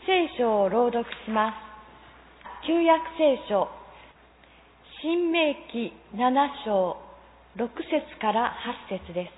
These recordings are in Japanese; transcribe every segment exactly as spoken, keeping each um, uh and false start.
聖書を朗読します。旧約聖書、申命記なな章ろく節からはち節です。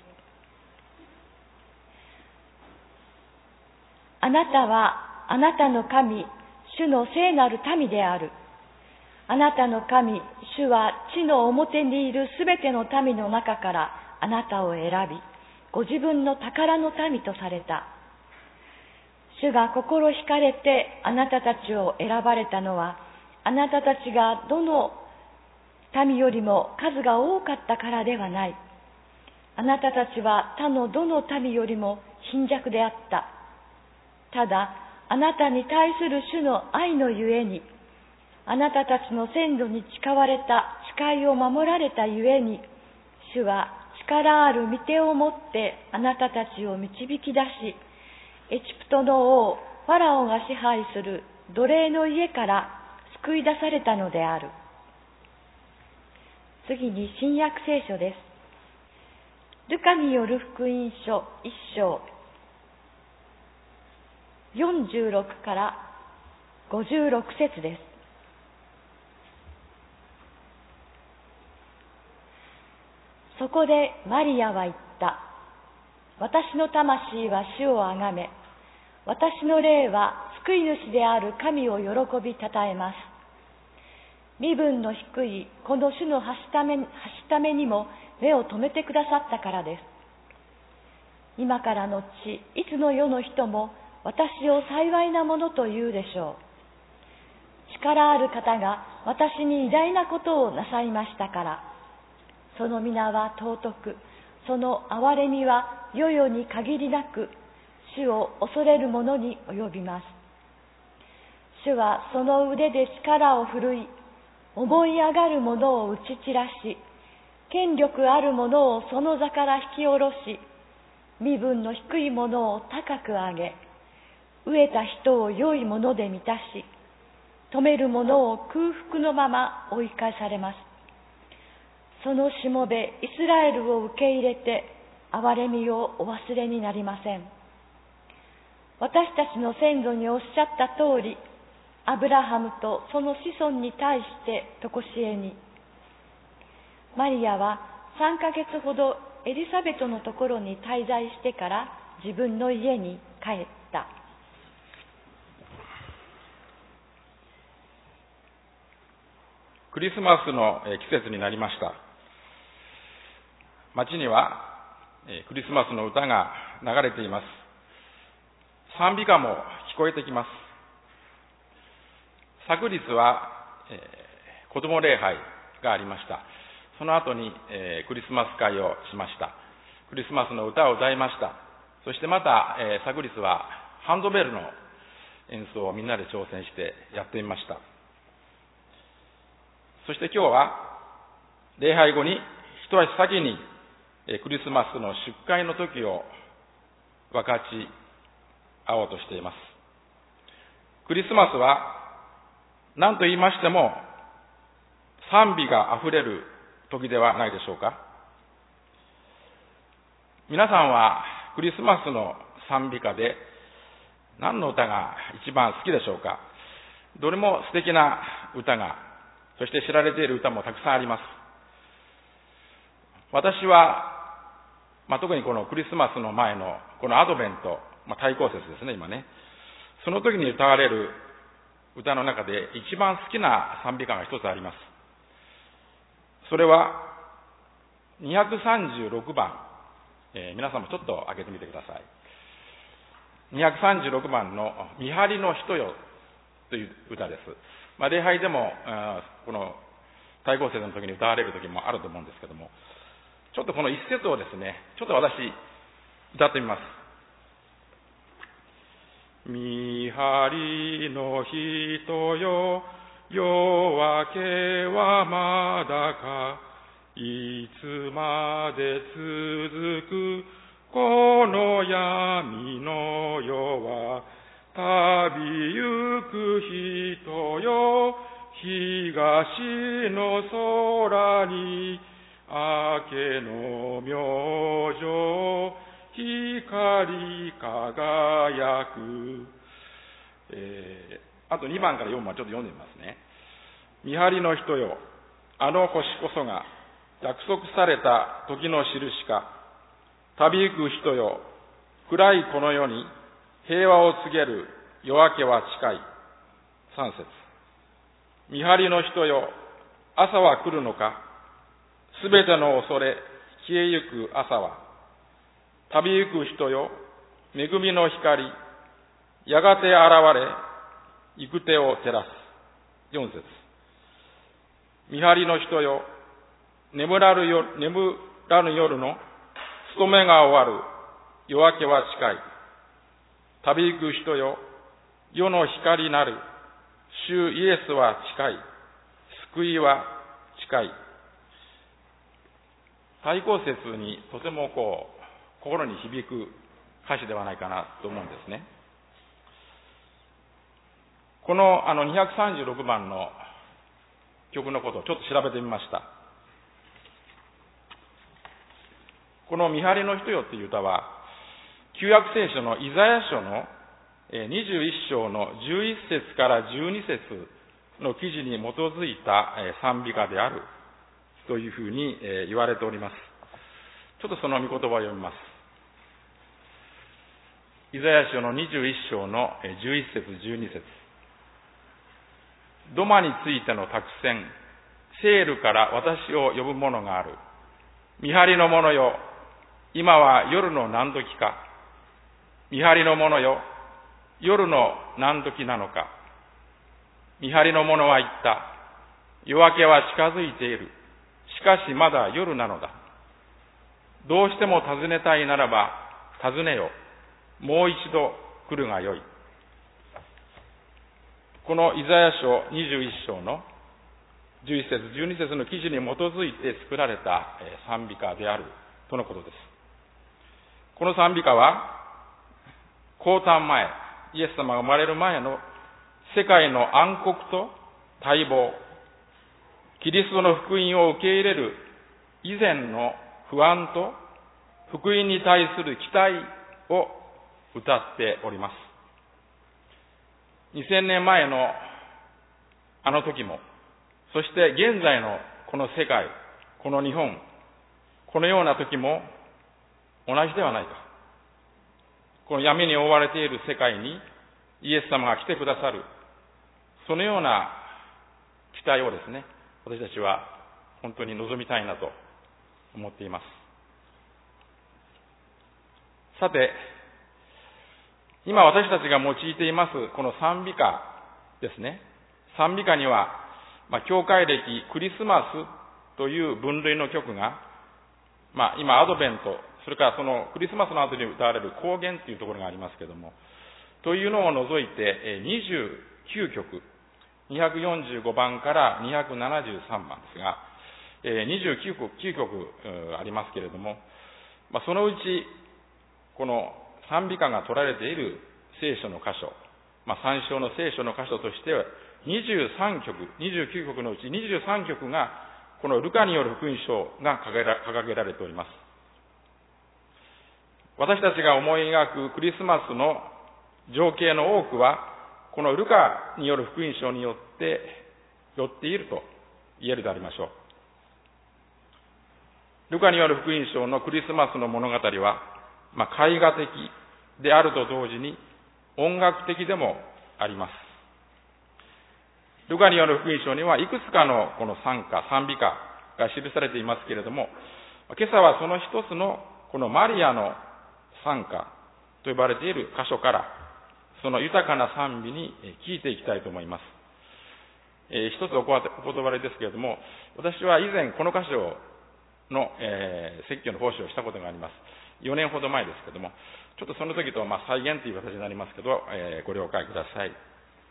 あなたはあなたの神、主の聖なる民である。あなたの神、主は地の表にいるすべての民の中からあなたを選び、ご自分の宝の民とされた。主が心惹かれてあなたたちを選ばれたのは、あなたたちがどの民よりも数が多かったからではない。あなたたちは他のどの民よりも貧弱であった。ただ、あなたに対する主の愛のゆえに、あなたたちの先祖に誓われた誓いを守られたゆえに、主は力ある御手を持ってあなたたちを導き出し、エジプトの王ファラオが支配する奴隷の家から救い出されたのである。次に新約聖書です。ルカによる福音書いっ章よんじゅうろくからごじゅうろく節です。そこでマリアは言った。私の魂は主をあがめ、私の霊は救い主である神を喜びたたえます。身分の低いこの主のはしため、はしためにも目を留めてくださったからです。今からのち、いつの世の人も私を幸いなものと言うでしょう。力ある方が私に偉大なことをなさいましたから。その皆は尊く、その憐れみは世々に限りなく、主を恐れる者に及びます。主はその腕で力を振るい、思い上がる者を打ち散らし、権力ある者をその座から引き下ろし、身分の低い者を高く上げ、飢えた人を良いもので満たし、富める者を空腹のまま追い返されます。そのしもべイスラエルを受け入れて、憐れみをお忘れになりません。私たちの先祖におっしゃった通り、アブラハムとその子孫に対してとこしえに。マリアはさんかげつほどエリザベトのところに滞在してから自分の家に帰った。 クリスマスの季節になりました。街にはクリスマスの歌が流れています。賛美歌も聞こえてきます。昨日は、えー、子供礼拝がありました。その後に、えー、クリスマス会をしました。クリスマスの歌を歌いました。そしてまた、えー、昨日はハンドベルの演奏をみんなで挑戦してやってみました。そして今日は礼拝後に一足先にクリスマスの出会の時を分かち合おうとしています。クリスマスは何と言いましても賛美があふれる時ではないでしょうか。皆さんはクリスマスの賛美歌で何の歌が一番好きでしょうか。どれも素敵な歌が、そして知られている歌もたくさんあります。私はまあ、特にこのクリスマスの前のこのアドベント、まあ、対抗節ですね、今ね。その時に歌われる歌の中で一番好きな賛美歌が一つあります。それはにひゃくさんじゅうろくばん、えー、皆さんもちょっと開けてみてください。にひゃくさんじゅうろくばんの見張りの人よという歌です。まあ、礼拝でもこの対抗節の時に歌われる時もあると思うんですけども、ちょっとこの一節をですね、ちょっと私、歌ってみます。見張りの人よ、夜明けはまだか、いつまで続くこの闇の夜は、旅行く人よ、東の空に明けの明星、光輝く。 えー、あとにばんからよんばんちょっと読んでみますね。見張りの人よ、あの星こそが約束された時の印か。旅行く人よ、暗いこの世に平和を告げる夜明けは近い。さん節。見張りの人よ、朝は来るのか。すべての恐れ消えゆく朝は。旅行く人よ、恵みの光、やがて現れ、行く手を照らす。よん節。見張りの人よ、眠らぬ夜、眠らぬ夜の務めが終わる。夜明けは近い。旅行く人よ、世の光なる。主イエスは近い。救いは近い。対抗節にとてもこう、心に響く歌詞ではないかなと思うんですね。このあのにひゃくさんじゅうろくばんの曲のことをちょっと調べてみました。この見張りの人よっていう歌は、旧約聖書のイザヤ書のにじゅういっ章のじゅういっ節からじゅうに節の記事に基づいた賛美歌であるというふうに言われております。ちょっとその御言葉を読みます。イザヤ書のにじゅういっ章のじゅういっ節じゅうに節。土間についての託戦、セールから私を呼ぶ者がある。見張りの者よ、今は夜の何時か。見張りの者よ、夜の何時なのか。見張りの者は言った。夜明けは近づいている。しかしまだ夜なのだ。どうしても尋ねたいならば尋ねよ。もう一度来るがよい。このイザヤ書にじゅういっ章のじゅういっ節じゅうに節の記事に基づいて作られた賛美歌であるとのことです。この賛美歌は降誕前、イエス様が生まれる前の世界の暗黒と待望、キリストの福音を受け入れる以前の不安と福音に対する期待を歌っております。にせんねんまえのあの時も、そして現在のこの世界、この日本、このような時も同じではないか。この闇に覆われている世界にイエス様が来てくださる、そのような期待をですね、私たちは本当に望みたいなと思っています。さて、今私たちが用いていますこの賛美歌ですね。賛美歌には、まあ、教会歴クリスマスという分類の曲が、まあ、今アドベント、それからそのクリスマスの後に歌われる光源というところがありますけれども、というのを除いてにじゅうきゅうきょく、にひゃくよんじゅうごばんからにひゃくななじゅうさんばんですが、にじゅうきゅうきょくありますけれども、まあ、そのうちこの賛美歌が取られている聖書の箇所、まあ、参照の聖書の箇所としてはにじゅうさんきょく、にじゅうきゅうきょくのうちにじゅうさんきょくがこのルカによる福音書が掲げられております。私たちが思い描くクリスマスの情景の多くはこのルカによる福音書によって寄っていると言えるでありましょう。ルカによる福音書のクリスマスの物語は、まあ、絵画的であると同時に音楽的でもあります。ルカによる福音書にはいくつかのこの賛歌、賛美歌が記されていますけれども、今朝はその一つのこのマリアの賛歌と呼ばれている箇所からその豊かな賛美に聞いていきたいと思います。えー、一つお断りですけれども、私は以前この箇所の、えー、説教の奉仕をしたことがあります。よねんほど前ですけれども、ちょっとその時とまあ再現という形になりますけど、えー、ご了解ください。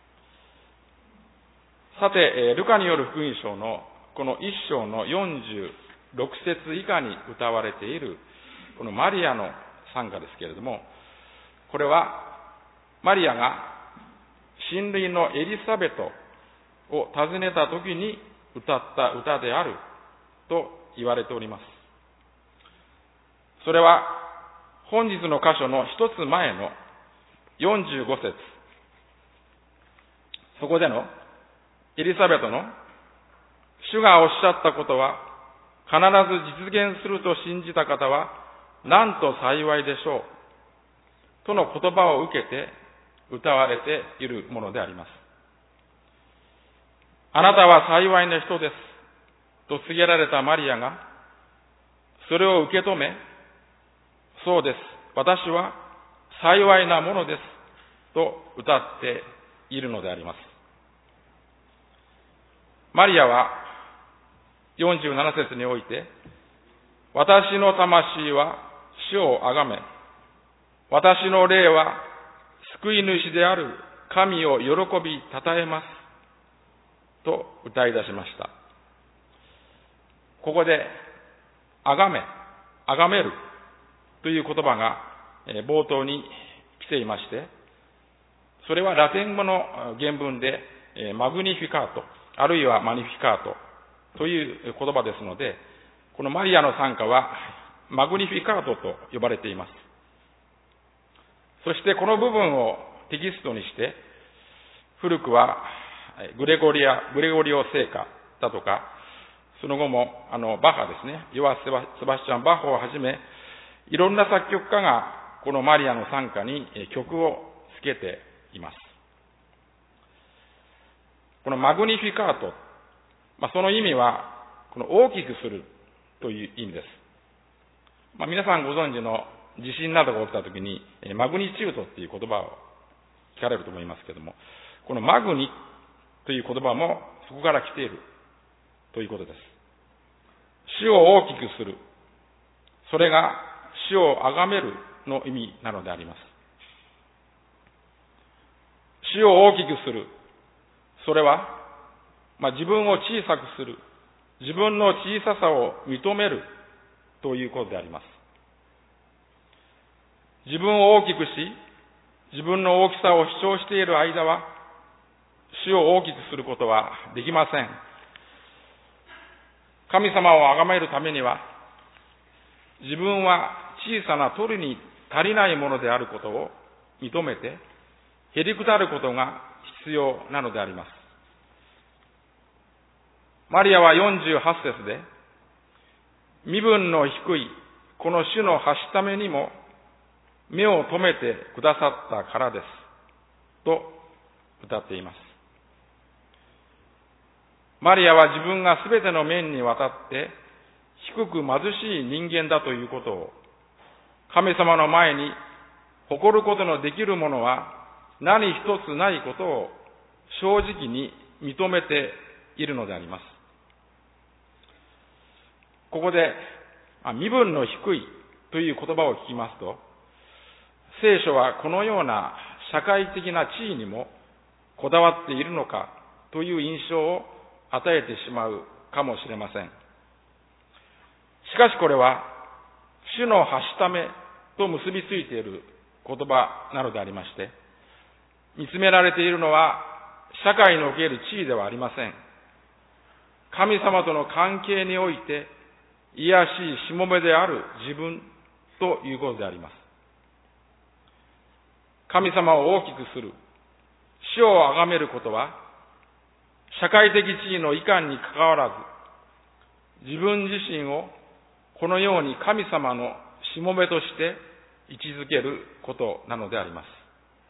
さて、えー、ルカによる福音書のこの一章のよんじゅうろく節以下に歌われているこのマリアの賛歌ですけれども、これはマリアが親類のエリサベトを訪ねた時に歌った歌であると言われております。それは本日の箇所の一つ前のよんじゅうご節、 そこでのエリザベトの主がおっしゃったことは必ず実現すると信じた方はなんと幸いでしょうとの言葉を受けて歌われているものであります。あなたは幸いな人ですと告げられたマリアがそれを受け止め、そうです、私は幸いなものですと歌っているのであります。マリアはよんじゅうなな節において、私の魂は主をあがめ、私の霊は救い主である神を喜びたたえますと歌い出しました。ここであがめ、あがめるという言葉が冒頭に来ていまして、それはラテン語の原文でマグニフィカート、あるいはマニフィカートという言葉ですので、このマリアの賛歌はマグニフィカートと呼ばれています。そしてこの部分をテキストにして、古くはグレゴリア、グレゴリオ聖歌だとか、その後もあのバッハですね、ヨハ・セバスチャン・バッハをはじめ、いろんな作曲家がこのマリアの賛歌に曲をつけています。このマグニフィカート、まあ、その意味はこの大きくするという意味です。まあ、皆さんご存知の地震などが起きたときにマグニチュードっていう言葉を聞かれると思いますけれども、このマグニという言葉もそこから来ているということです。主を大きくする、それが主を崇めるの意味なのであります。主を大きくする、それは、まあ、自分を小さくする、自分の小ささを認めるということであります。自分を大きくし、自分の大きさを主張している間は、主を大きくすることはできません。神様を崇めるためには、自分は小さな取るに足りないものであることを認めて、へりくだることが必要なのであります。マリアはよんじゅうはち節で、身分の低いこの主のはしためにも目を留めてくださったからですと歌っています。マリアは自分がすべての面にわたって低く貧しい人間だということを、神様の前に誇ることのできるものは何一つないことを正直に認めているのであります。ここで身分の低いという言葉を聞きますと、聖書はこのような社会的な地位にもこだわっているのかという印象を与えてしまうかもしれません。しかしこれは主のはしためと結びついている言葉なのでありまして、見つめられているのは社会における地位ではありません。神様との関係において卑しいしもべである自分ということであります。神様を大きくする、主を崇めることは、社会的地位のいかんにかかわらず、自分自身をこのように神様のしもべとして位置づけることなのであります。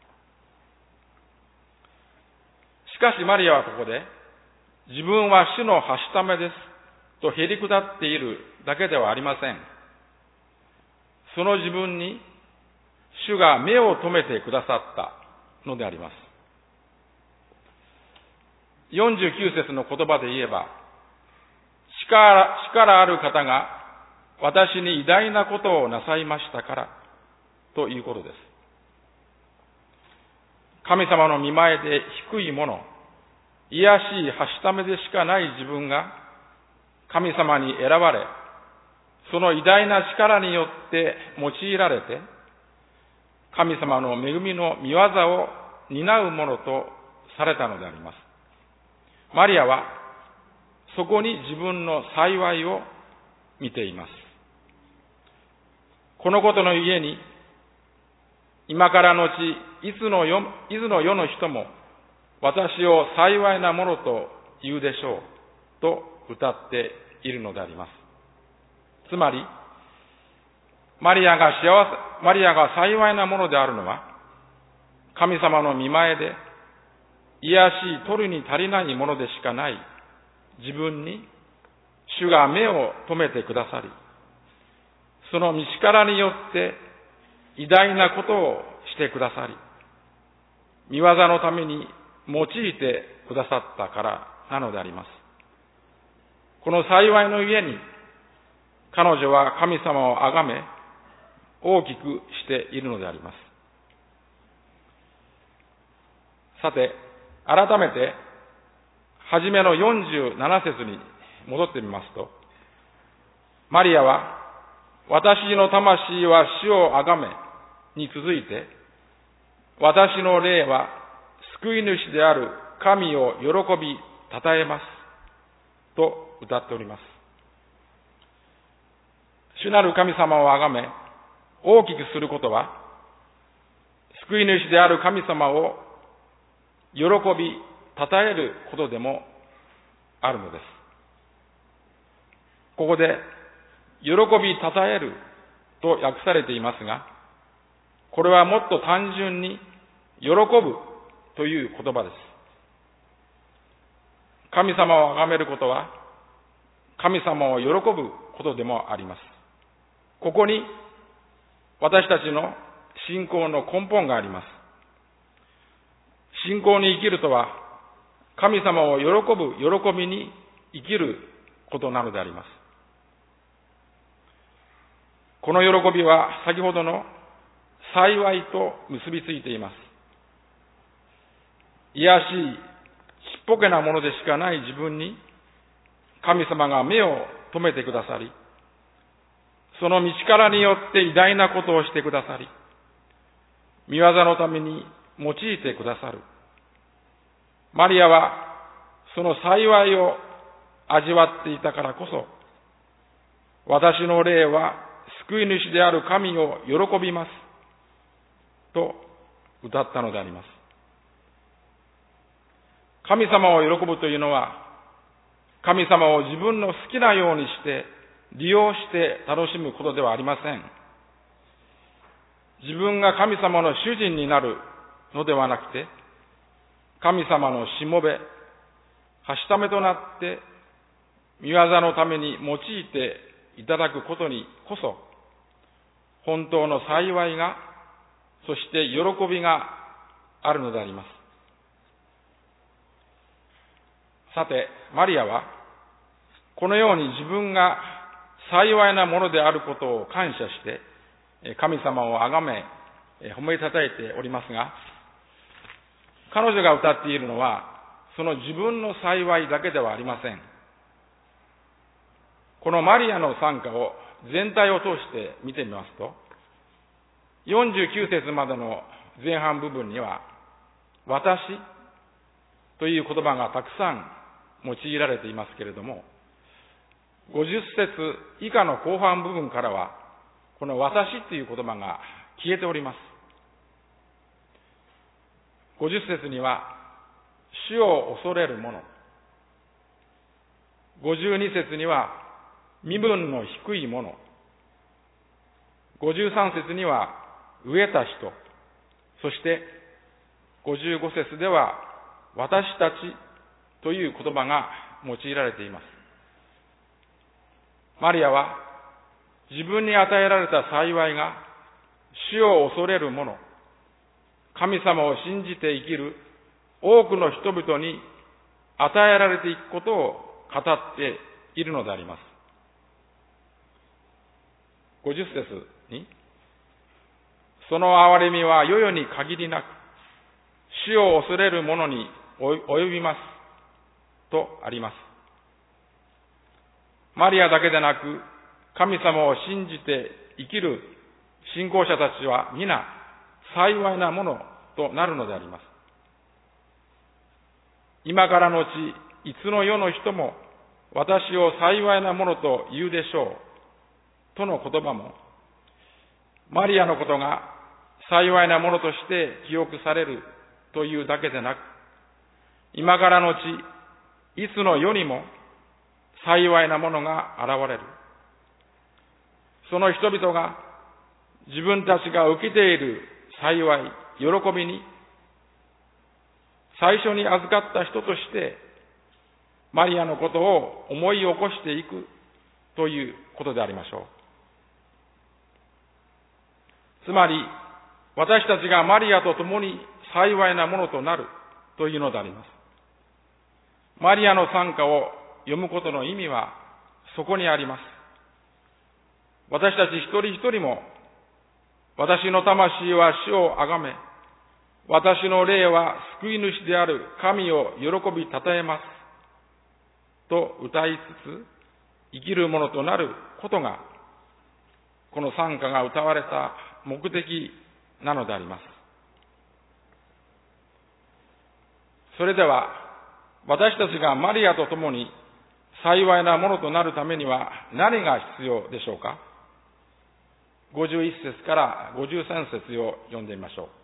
しかしマリアはここで、自分は主のはしためですとへりくだっているだけではありません。その自分に主が目を留めてくださったのであります。よんじゅうきゅう節の言葉で言えば、力、力ある方が私に偉大なことをなさいましたからということです。神様の御前で低いもの、卑しいはしためでしかない自分が神様に選ばれ、その偉大な力によって用いられて、神様の恵みの御業を担うものとされたのであります。マリアはそこに自分の幸いを見ています。このことのゆえに、今からのちいつの世、いつの世の人も私を幸いなものと言うでしょうと歌っているのであります。つまり、マリアが幸せ、マリアが幸いなものであるのは、神様の御前で、癒しい取るに足りないものでしかない自分に、主が目を留めてくださり、その道からによって偉大なことをしてくださり、御業のために用いてくださったからなのであります。この幸いの家に、彼女は神様をあがめ、大きくしているのであります。さて、改めて、はじめのよんじゅうなな節に戻ってみますと、マリアは、私の魂は主をあがめに続いて、私の霊は救い主である神を喜びたたえますと歌っております。主なる神様をあがめ大きくすることは、救い主である神様を喜びたたえることでもあるのです。ここで喜びたたえると訳されていますが、これはもっと単純に喜ぶという言葉です。神様を崇めることは神様を喜ぶことでもあります。ここに私たちの信仰の根本があります。信仰に生きるとは神様を喜ぶ喜びに生きることなのであります。この喜びは先ほどの幸いと結びついています。癒しい、ちっぽけなものでしかない自分に神様が目を留めてくださり、その道からによって偉大なことをしてくださり、御業のために用いてくださる。マリアはその幸いを味わっていたからこそ、私の霊は救い主である神を喜びますと歌ったのであります。神様を喜ぶというのは、神様を自分の好きなようにして利用して楽しむことではありません。自分が神様の主人になるのではなくて、神様のしもべ、はしためとなって御業のために用いていただくことにこそ、本当の幸いが、そして喜びがあるのであります。さて、マリアはこのように自分が幸いなものであることを感謝して神様をあがめ褒めたたえておりますが、彼女が歌っているのはその自分の幸いだけではありません。このマリアの賛歌を全体を通して見てみますと、よんじゅうきゅう節までの前半部分には私という言葉がたくさん用いられていますけれども、ごじゅっ節以下の後半部分からはこの私という言葉が消えております。ごじゅっ節には主を恐れる者、ごじゅうに節には身分の低い者、ごじゅうさん節には飢えた人、そしてごじゅうご節では私たちという言葉が用いられています。マリアは自分に与えられた幸いが主を恐れる者、神様を信じて生きる多くの人々に与えられていくことを語っているのであります。ごじゅっ節に、その憐れみは世々に限りなく主を恐れる者に及びますとあります。マリアだけでなく神様を信じて生きる信仰者たちは皆幸いなものとなるのであります。今からのちいつの世の人も私を幸いなものと言うでしょうとの言葉も、マリアのことが幸いなものとして記憶されるというだけでなく、 今からのち、いつの世にも幸いなものが現れる。その人々が自分たちが受けている幸い、喜びに、最初に預かった人として、マリアのことを思い起こしていくということでありましょう。つまり、私たちがマリアと共に幸いなものとなるというのであります。マリアの賛歌を読むことの意味はそこにあります。私たち一人一人も、私の魂は主をあがめ、私の霊は救い主である神を喜びたたえますと歌いつつ生きるものとなることが、この賛歌が歌われた目的なのであります。それでは、私たちがマリアと共に幸いなものとなるためには何が必要でしょうか。ごじゅういっ節からごじゅうさん節を読んでみましょう。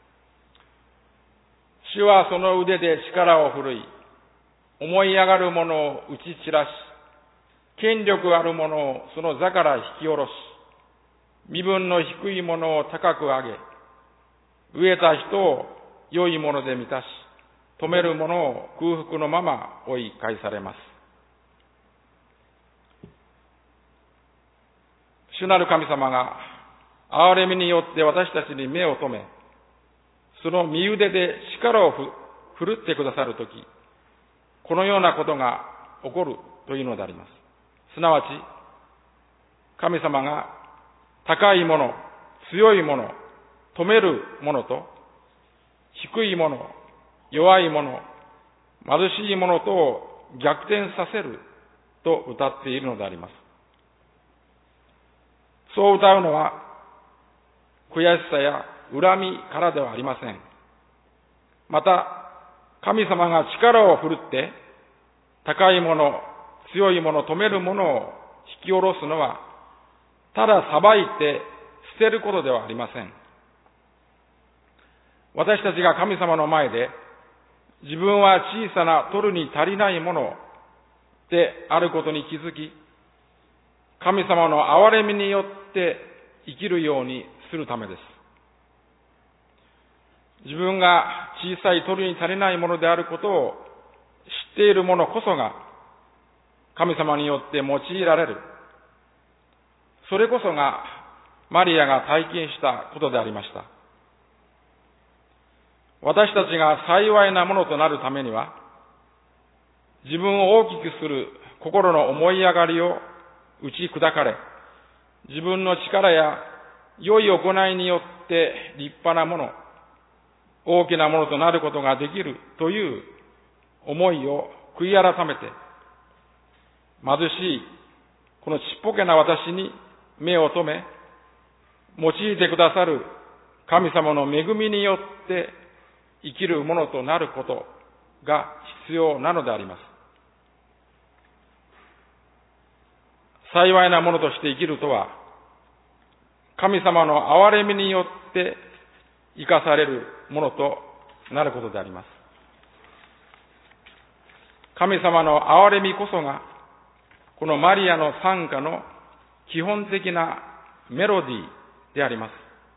主はその腕で力を振るい、思い上がる者を打ち散らし、権力ある者をその座から引き下ろし、身分の低い者を高く上げ、飢えた人を良いもので満たし、富める者を空腹のまま追い返されます。主なる神様が憐れみによって私たちに目を留め、その身腕で力を振るってくださるとき、このようなことが起こるというのであります。すなわち、神様が高いもの、強いもの、富めるものと、低いもの、弱いもの、貧しいものとを逆転させると歌っているのであります。そう歌うのは、悔しさや恨みからではありません。また、神様が力を振るって、高いもの、強いもの、富めるものを引き下ろすのは、ただ裁いて捨てることではありません。私たちが神様の前で、自分は小さな取るに足りないものであることに気づき、神様の憐れみによって生きるようにするためです。自分が小さい取るに足りないものであることを知っている者こそが神様によって用いられる。それこそがマリアが体験したことでありました。私たちが幸いなものとなるためには、自分を大きくする心の思い上がりを打ち砕かれ、自分の力や良い行いによって立派なもの、大きなものとなることができるという思いを悔い改めて、貧しいこのちっぽけな私に目を留め、用いてくださる神様の恵みによって生きるものとなることが必要なのであります。幸いなものとして生きるとは、神様の憐れみによって生かされるものとなることであります。神様の憐れみこそが、このマリアの賛歌の基本的なメロディーであります。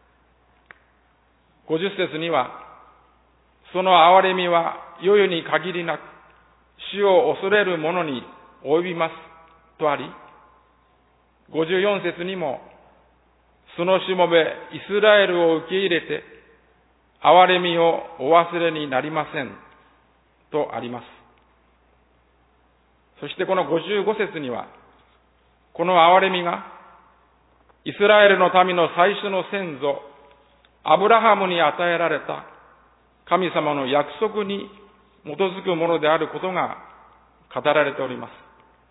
ごじゅっ節には、その憐れみは世々に限りなく、主を恐れる者に及びますとあり、ごじゅうよん節にも、そのしもべイスラエルを受け入れて、憐れみをお忘れになりませんとあります。そしてこのごじゅうご節には、この憐れみが、イスラエルの民の最初の先祖、アブラハムに与えられた神様の約束に基づくものであることが語られております。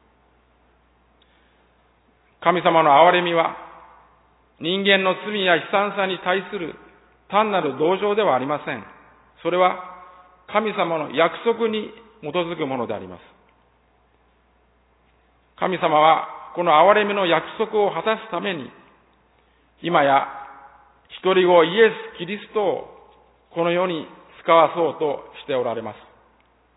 神様の憐れみは、人間の罪や悲惨さに対する単なる同情ではありません。それは神様の約束に基づくものであります。神様はこの憐れみの約束を果たすために、今や一人子イエス・キリストをこの世に使わそうとしておられます。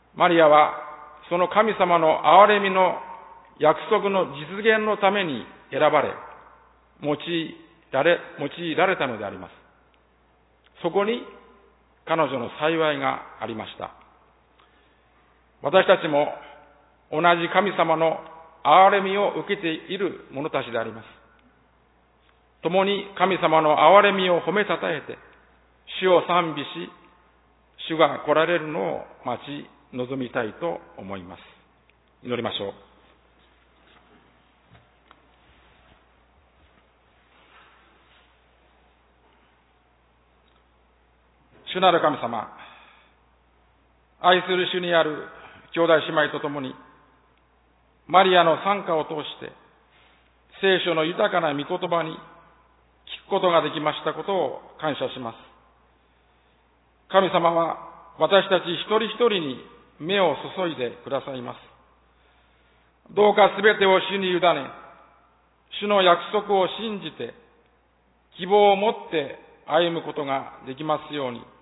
マリアはその神様の憐れみの約束の実現のために選ばれ、用いられ、用いられたのであります。そこに彼女の幸いがありました。私たちも同じ神様の憐れみを受けている者たちであります。共に神様の憐れみを褒めたたえて、主を賛美し、主が来られるのを待ち望みたいと思います。祈りましょう。主なる神様、愛する主にある兄弟姉妹と共に、マリアの賛歌を通して、聖書の豊かな御言葉に聞くことができましたことを感謝します。神様は私たち一人一人に目を注いでくださいます。どうかすべてを主に委ね、主の約束を信じて、希望を持って歩むことができますように、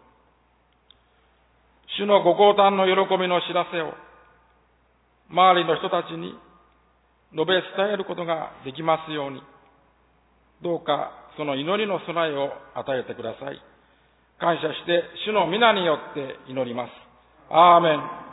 主のご降誕の喜びの知らせを、周りの人たちに述べ伝えることができますように、どうかその祈りの備えを与えてください。感謝して主の皆によって祈ります。アーメン。